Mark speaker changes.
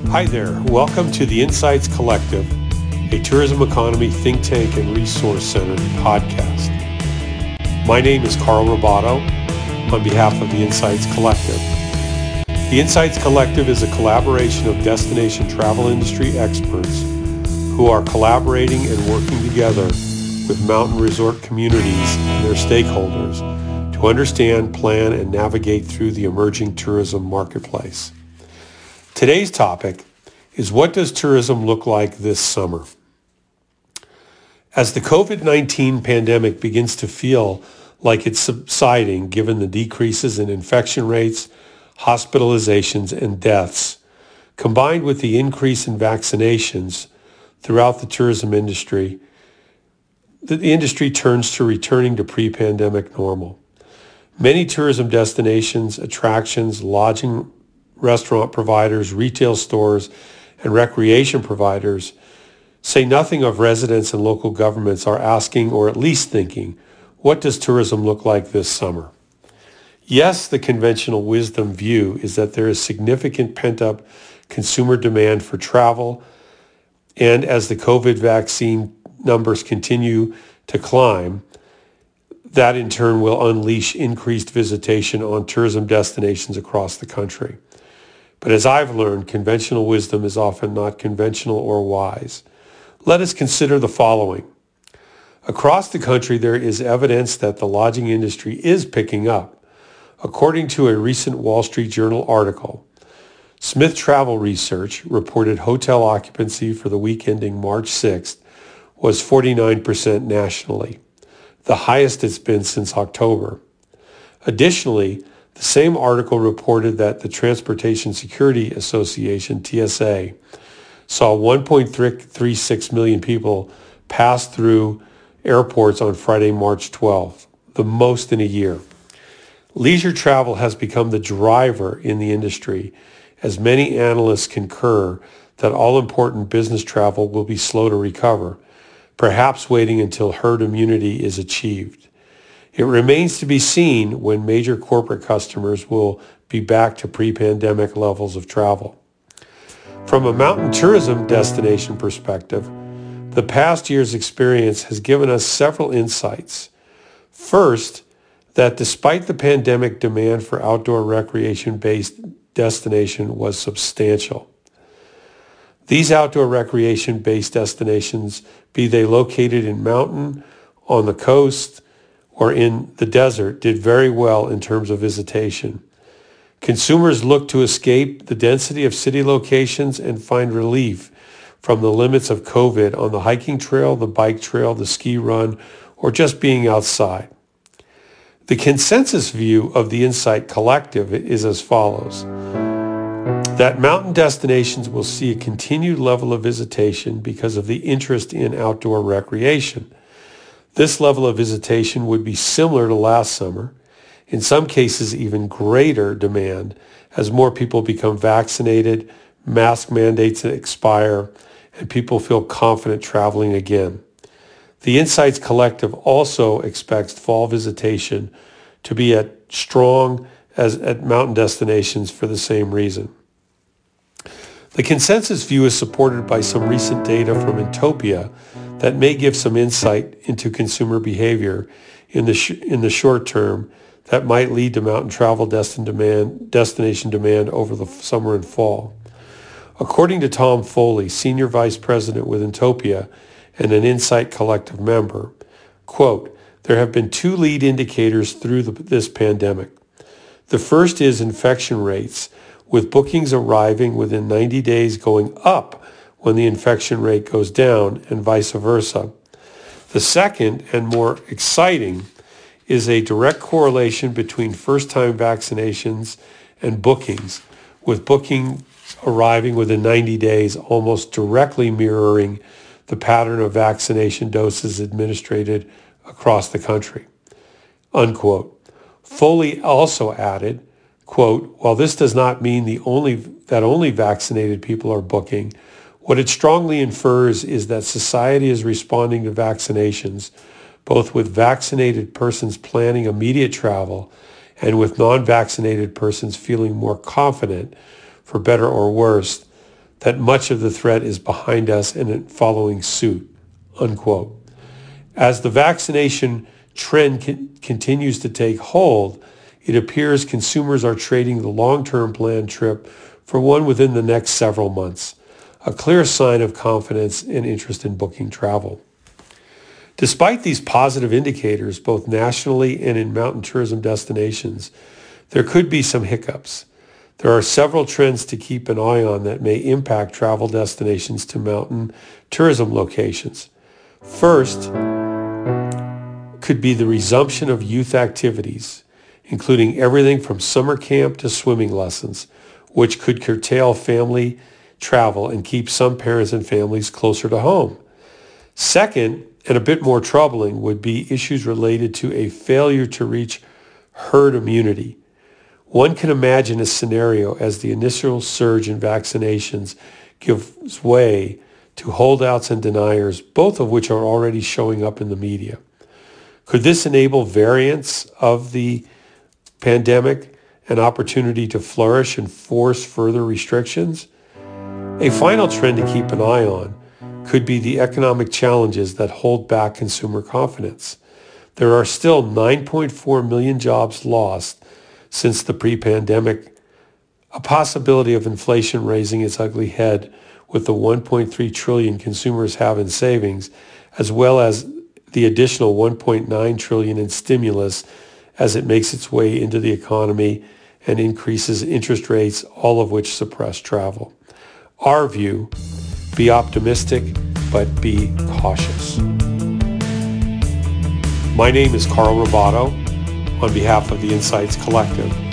Speaker 1: Hi there. Welcome to the Insights Collective, a tourism economy think tank and resource center podcast. My name is Carl Robato on behalf of the Insights Collective. The Insights Collective is a collaboration of destination travel industry experts who are collaborating and working together with mountain resort communities and their stakeholders to understand, plan, and navigate through the emerging tourism marketplace. Today's topic is, what does tourism look like this summer? As the COVID-19 pandemic begins to feel like it's subsiding, given the decreases in infection rates, hospitalizations, and deaths, combined with the increase in vaccinations throughout the tourism industry, the industry turns to returning to pre-pandemic normal. Many tourism destinations, attractions, lodging, restaurant providers, retail stores, and recreation providers, say nothing of residents and local governments, are asking, or at least thinking, what does tourism look like this summer? Yes, the conventional wisdom view is that there is significant pent-up consumer demand for travel, and as the COVID vaccine numbers continue to climb, that in turn will unleash increased visitation on tourism destinations across the country. But as I've learned, conventional wisdom is often not conventional or wise. Let us consider the following. Across the country, there is evidence that the lodging industry is picking up. According to a recent Wall Street Journal article, Smith Travel Research reported hotel occupancy for the week ending March 6th was 49% nationally, the highest it's been since October. Additionally, the same article reported that the Transportation Security Association, TSA, saw 1.36 million people pass through airports on Friday, March 12th, the most in a year. Leisure travel has become the driver in the industry, as many analysts concur that all-important business travel will be slow to recover, perhaps waiting until herd immunity is achieved. It remains to be seen when major corporate customers will be back to pre-pandemic levels of travel. From a mountain tourism destination perspective, the past year's experience has given us several insights. First, that despite the pandemic, demand for outdoor recreation-based destination was substantial. These outdoor recreation-based destinations, be they located in mountain, on the coast, or in the desert, did very well in terms of visitation. Consumers looked to escape the density of city locations and find relief from the limits of COVID on the hiking trail, the bike trail, the ski run, or just being outside. The consensus view of the Insight Collective is as follows: that mountain destinations will see a continued level of visitation because of the interest in outdoor recreation. This level of visitation would be similar to last summer, in some cases even greater demand as more people become vaccinated, mask mandates expire, and people feel confident traveling again. The Insights Collective also expects fall visitation to be as strong as at mountain destinations for the same reason. The consensus view is supported by some recent data from Intopia that may give some insight into consumer behavior in the short term that might lead to mountain travel destination demand over the summer and fall. According to Tom Foley, Senior Vice President with Intopia and an Insight Collective member, quote, there have been two lead indicators through this pandemic. The first is infection rates, with bookings arriving within 90 days going up when the infection rate goes down, and vice versa. The second, and more exciting, is a direct correlation between first-time vaccinations and bookings, with bookings arriving within 90 days almost directly mirroring the pattern of vaccination doses administered across the country, unquote. Foley also added, quote, while this does not mean that only vaccinated people are booking, what it strongly infers is that society is responding to vaccinations, both with vaccinated persons planning immediate travel and with non-vaccinated persons feeling more confident, for better or worse, that much of the threat is behind us and following suit, unquote. As the vaccination trend continues to take hold, it appears consumers are trading the long-term planned trip for one within the next several months, a clear sign of confidence and interest in booking travel. Despite these positive indicators, both nationally and in mountain tourism destinations, there could be some hiccups. There are several trends to keep an eye on that may impact travel destinations to mountain tourism locations. First, could be the resumption of youth activities, including everything from summer camp to swimming lessons, which could curtail family travel and keep some parents and families closer to home. Second, and a bit more troubling, would be issues related to a failure to reach herd immunity. One can imagine a scenario as the initial surge in vaccinations gives way to holdouts and deniers, both of which are already showing up in the media. Could this enable variants of the pandemic an opportunity to flourish and force further restrictions? A final trend to keep an eye on could be the economic challenges that hold back consumer confidence. There are still 9.4 million jobs lost since the pre-pandemic, a possibility of inflation raising its ugly head with the 1.3 trillion consumers have in savings, as well as the additional 1.9 trillion in stimulus as it makes its way into the economy and increases interest rates, all of which suppress travel. Our view, be optimistic, but be cautious. My name is Carl Roboto on behalf of the Insights Collective.